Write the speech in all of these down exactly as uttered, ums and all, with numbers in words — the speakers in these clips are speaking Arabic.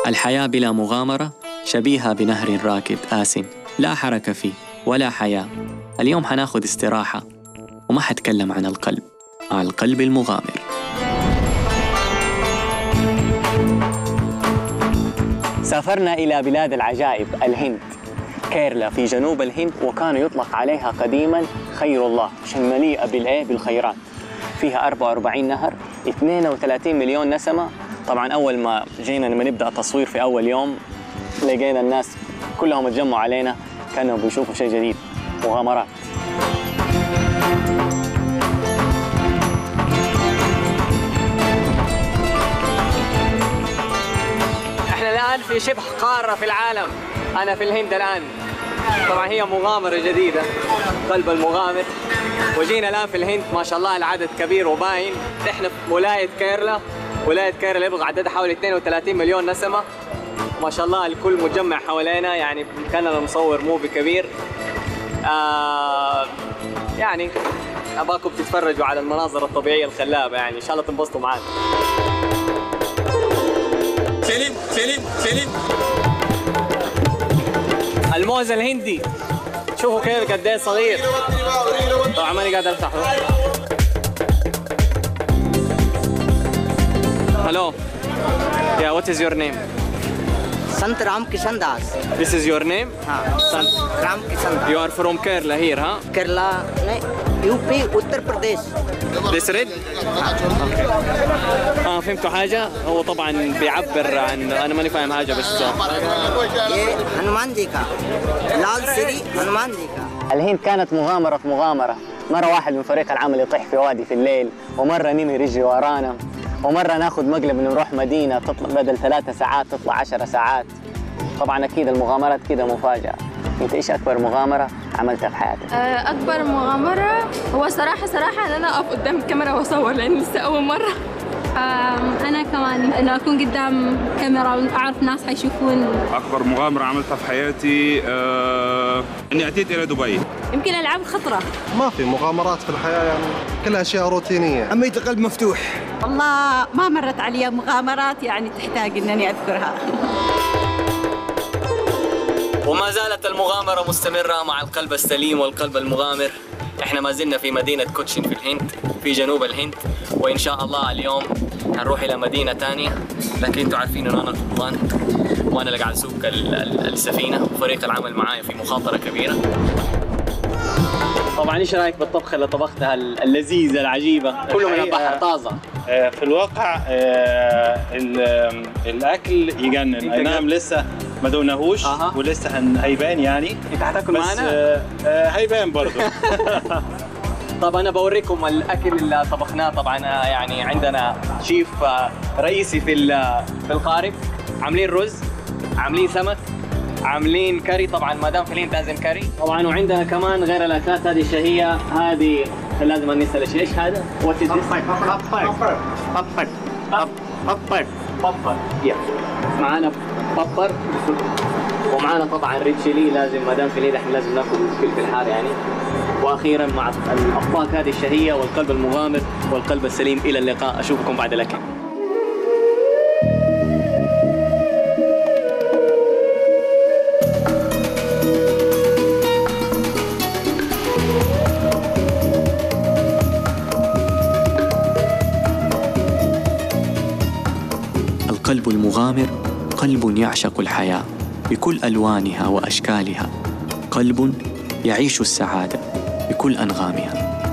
الحياة بلا مغامرة شبيهة بنهر راكد آسن لا حركة فيه ولا حياة. اليوم حناخد استراحة وما حتكلم عن القلب مع القلب المغامر. سافرنا إلى بلاد العجائب الهند، كيرلا في جنوب الهند، وكان يطلق عليها قديما خير الله عشان مليئة بالإيه بالخيرات. فيها أربعة وأربعين نهر، اثنين وثلاثين مليون نسمة. طبعا أول ما جينا لما نبدأ تصوير في أول يوم لقينا الناس كلهم اتجمعوا علينا كانوا بيشوفوا شيء جديد، مغامرات. احنا الآن في شبه قارة في العالم، أنا في الهند الآن. طبعا هي مغامرة جديدة، قلب المغامر. وجينا الآن في الهند، ما شاء الله العدد كبير وباين. احنا في ولاية كيرلا، ولاية كيرلا يبغى عددها حوالي اثنين وثلاثين مليون نسمة. ما شاء الله الكل مجمع حوالينا، يعني كأننا نصور موفي كبير. آه يعني أباكم تتفرجوا على المناظر الطبيعية الخلابة، يعني إن شاء الله تنبسطوا معانا. سليم سليم سليم الموز الهندي، شوفوا كيف قد ايه صغير. طبعا ماني قادر افتحه. Hello. Yeah, what is your name? Sant Ram Kishan Das. This is your name? हाँ. Sant Ram Kishan Das. You are from Kerala here, huh? Kerala नहीं, U P Uttar Pradesh. This red? Okay. اه فهمتوا حاجة؟ هو طبعا بيعبر عن، أنا ماني فاهم حاجة بس. ये हनुमान जी का, लाल श्री हनुमान जी का. الهند كانت مغامرة في مغامرة. مرة واحد من فريق العمل يطيح في وادي في الليل، ومرة نمر يجري ورانا، ومرة ناخذ مقلب نروح مدينة تطلع بدل ثلاثة ساعات تطلع عشر ساعات. طبعا أكيد المغامرات كده مفاجأة. أنت إيش أكبر مغامرة عملتها في حياتك؟ أكبر مغامرة هو صراحة صراحة أن أنا أقف قدام الكاميرا وأصور، لأن لسه أول مرة. أنا كمان إنه أكون قدام كاميرا وأعرف ناس حيشوفون. أكبر مغامرة عملتها في حياتي آه إني أتيت إلى دبي. يمكن ألعاب خطرة. ما في مغامرات في الحياة، يعني كلها أشياء روتينية. عميت قلب مفتوح. والله ما مرت علي مغامرات يعني تحتاج إنني أذكرها. وما زالت المغامرة مستمرة مع القلب السليم والقلب المغامر. احنا ما زلنا في مدينة كوتشين في الهند، في جنوب الهند، وإن شاء الله اليوم هنروح إلى مدينة ثانية. لكن انتوا عارفين إنه أنا قبطان، وأنا اللي قاعد أسوق السفينة، وفريق العمل معايا في مخاطرة كبيرة. طبعا ايش رايك بالطبخة اللي طبختها اللذيذة العجيبة؟ كله من البحر طازة. في الواقع الأكل يجنن. أي نعم لسه ما دوناهوش أه. ولسه هيبان يعني. انت هتاكل معانا؟ بس هيبان برضه. طب انا بوريكم الاكل اللي طبخناه. طبعا يعني عندنا شيف رئيسي في في القارب، عاملين رز، عاملين سمك، عاملين كاري. طبعا ما دام في الهند لازم كاري طبعا. وعندنا كمان غير الاكلات هذه الشهيه، هذه لازم نسال ايش هذا؟ وات از بابر بابر بابر بابر بابر يا معانا بابر، ومعانا طبعا ريد تشيلي. لازم ما دام في الهند احنا لازم ناكل فلفل حار يعني. واخيرا مع الاطباق هذه الشهيه والقلب المغامر والقلب السليم، الى اللقاء. اشوفكم بعد الاكل. القلب المغامر قلب يعشق الحياة بكل ألوانها وأشكالها، قلب يعيش السعادة بكل أنغامها.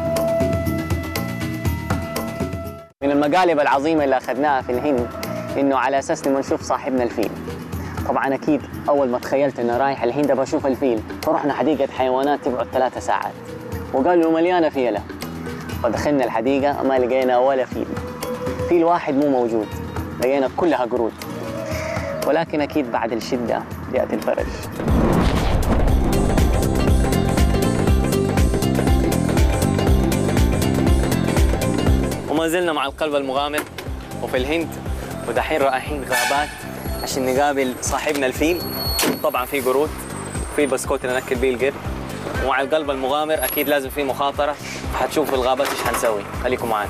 من المقالب العظيمة اللي أخذناها في الهند إنه على أساس لما نشوف صاحبنا الفيل. طبعا أكيد أول ما تخيلت إنه رايح الهند بشوف الفيل، فرحنا حديقة حيوانات تبعد ثلاثة ساعات، وقالوا مليانة فيلة. فدخلنا الحديقة ما لقينا ولا فيل، فيل واحد مو موجود، لقينا كلها قرود. ولكن أكيد بعد الشدة يأتي الفرج. وما زلنا مع القلب المغامر وفي الهند، ودحين رايحين غابات عشان نقابل صاحبنا الفيل. طبعا في قرود، في بسكوت اللي ناكل بيه القرد. ومع القلب المغامر اكيد لازم في مخاطره، حتشوفوا في الغابات ايش حنسوي. خليكم معنا.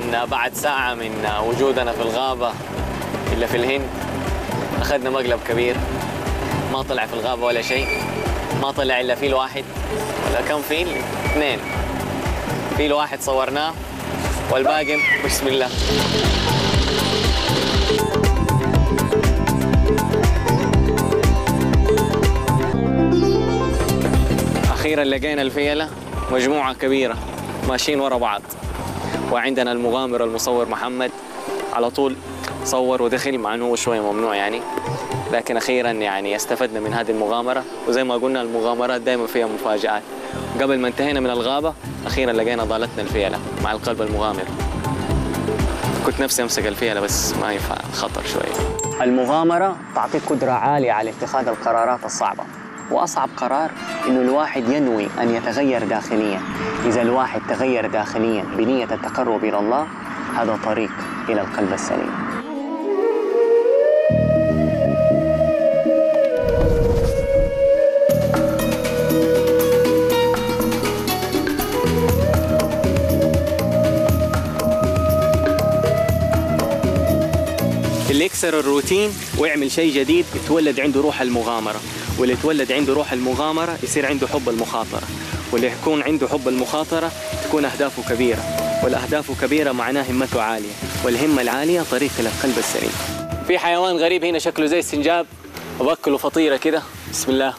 طبعا بعد ساعة من وجودنا في الغابة إلا في الهند أخذنا مقلب كبير. ما طلع في الغابة ولا شيء، ما طلع إلا فيل واحد ولا كم فيل؟ اثنين. فيل واحد صورناه والباقي بسم الله. أخيرا لقينا الفيلة، مجموعة كبيرة ماشيين ورا بعض، وعندنا المغامر المصور محمد على طول صور ودخل، مع انه هو شويه ممنوع يعني، لكن اخيرا يعني استفدنا من هذه المغامره. وزي ما قلنا المغامرات دائما فيها مفاجآت. قبل ما انتهينا من الغابه اخيرا لقينا ضالتنا الفيله مع القلب المغامر. كنت نفسي امسك الفيله بس ما ينفع، خطر شويه. المغامره تعطيك قدره عاليه على اتخاذ القرارات الصعبه، واصعب قرار انه الواحد ينوي ان يتغير داخليا. اذا الواحد تغير داخليا بنيه التقرب الى الله، هذا طريق الى القلب السليم. اللي يكسر الروتين ويعمل شيء جديد يتولد عنده روح المغامرة، واللي يتولد عنده روح المغامرة يصير عنده حب المخاطرة، واللي يكون عنده حب المخاطرة تكون أهدافه كبيرة، والأهداف كبيرة معناه همته عالية، والهمة العالية طريق إلى القلب السليم. في حيوان غريب هنا شكله زي السنجاب، وباكله فطيرة كده. بسم الله،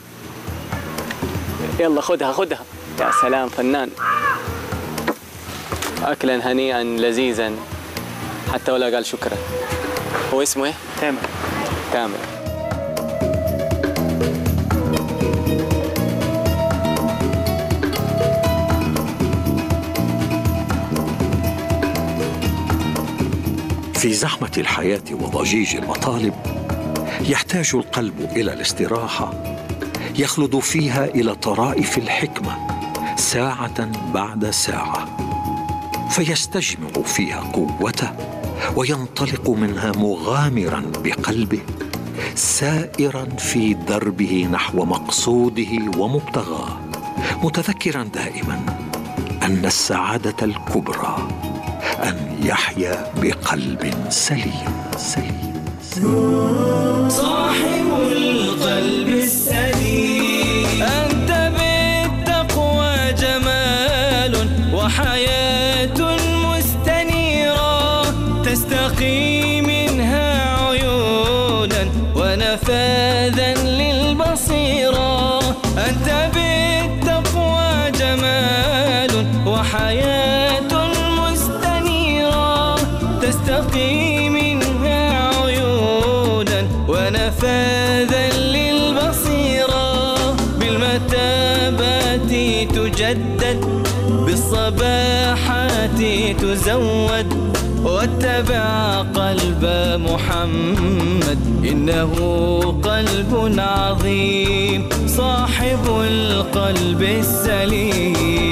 يلا خدها خدها. يا سلام، فنان. أكلا هنيئا لذيذا حتى ولا قال شكرا. هو اسمه ايه؟ تامر. تامر. في زحمة الحياة وضجيج المطالب يحتاج القلب إلى الاستراحة، يخلد فيها إلى طرائف الحكمة ساعة بعد ساعة، فيستجمع فيها قوته وينطلق منها مغامرا بقلبه، سائرا في دربه نحو مقصوده ومبتغاه، متذكرا دائما أن السعادة الكبرى أن يحيا بقلب سليم. سليم, سليم. صاحب القلب السليم، أنت بالتقوى جمال وحياة مستنيرة، تستقي منها عيونا ونفاذا للبصيرة. أنت بالتقوى جمال وحياة مستنيرة، تستقي منها عيونا ونفاذا للبصيرة. بالمتابات تجدد، بالصباحات تزود، واتبع قلب محمد إنه قلب عظيم، صاحب القلب السليم.